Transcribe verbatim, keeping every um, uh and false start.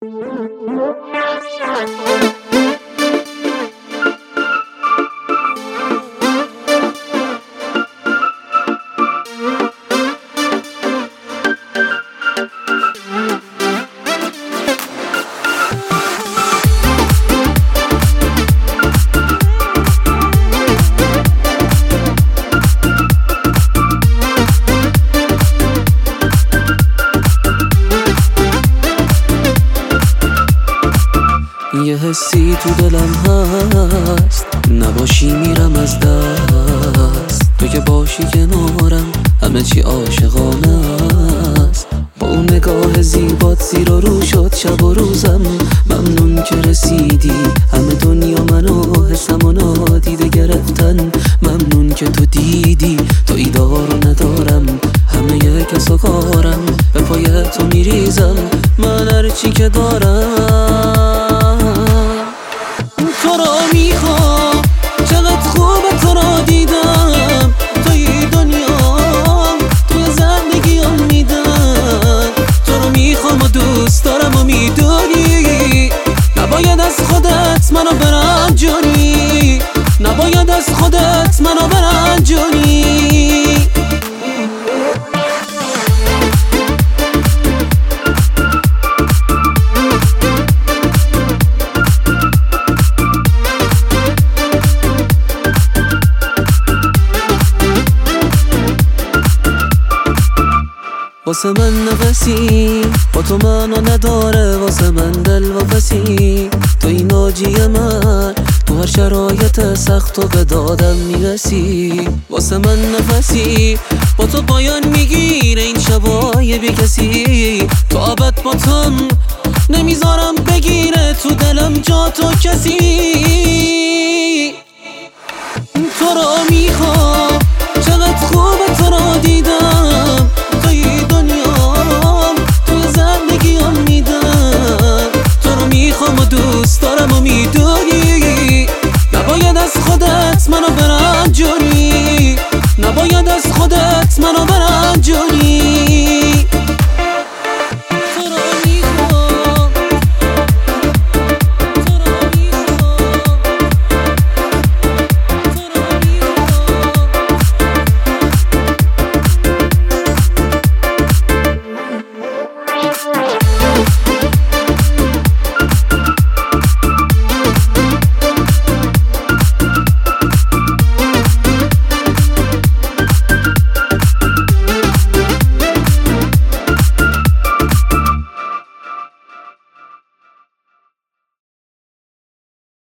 یه حسی تو دلم هست، نباشی میرم از دست. تو که باشی کنارم همه چی عاشقانه است. با اون نگاه زیبات زیر و رو شد شب و روزم. ممنون که رسیدی، همه دنیا منو حسم و نادیده گرفتن. ممنون که تو دیدی تو ایدار رو ندارم، همه یه کس و کارم به پای تو میریزم. من هرچی که دارم تو را میخوام، چقدر خوبه تو را دیدم. توی دنیا توی زندگیم میدم. تو رو میخوام و دوست دارم و میدونی نباید از خودت منو برنجونی، نباید از خودت منو برنجونی. واسه من نفسی با تو منو نداره، واسه من دل و فسی تو این ناجی من. تو هر شرایط سخت و به دادم میرسی. واسه من نفسی با تو پایان میگیره این شبای بی کسی. تو ابد با تم نمیذارم بگیره تو دلم جا تو کسی.